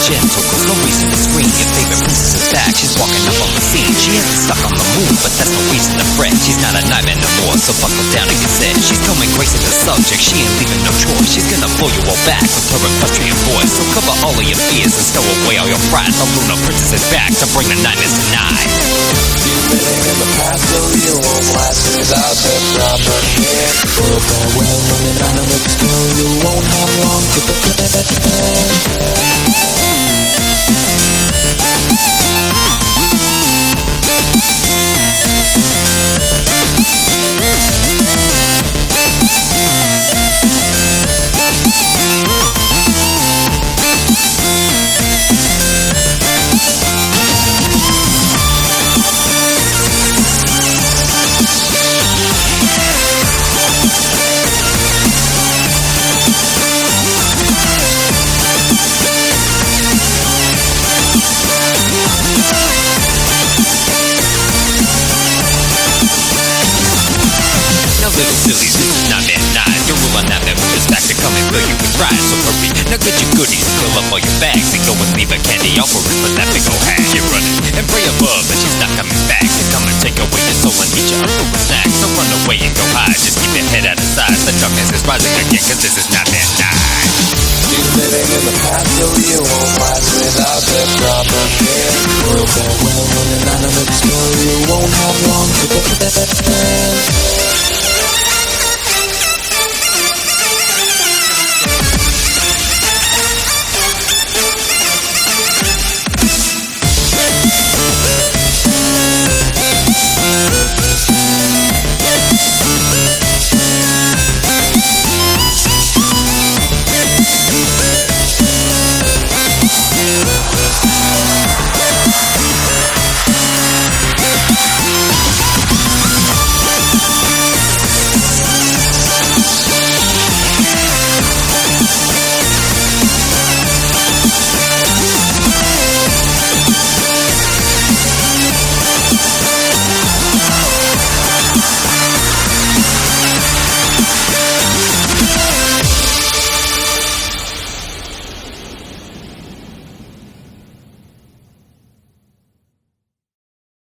gentle, cause no reason to scream. Your favorite princess is back, she's walking up on the scene. She isn't stuck on the moon, but that's no reason to fret. She's not a nightmare no more, so buckle down and get set. She's coming gracing the subject, she ain't leaving no choice. She's gonna blow you all back with her equestrian voice. So cover all of your fears and stow away all your fright. The Lunar Princess is back to bring the nightmares tonight. Living in the past, so you won't last without the proper care. Well, farewell, running out of the still, you won't have long to prepare. Little sillies, this is not that night. You're ruling out that moon is back to come and fill you with pride. So hurry, now get your goodies, fill up all your bags, and go and leave a candy offering for that big ol' hag. You're running and pray above that she's not coming back to come and take away your soul and eat you up with snacks. So run away and go hide, just keep your head out of sight. The darkness is rising again, cause this is not that night. You're living in the past, so you won't last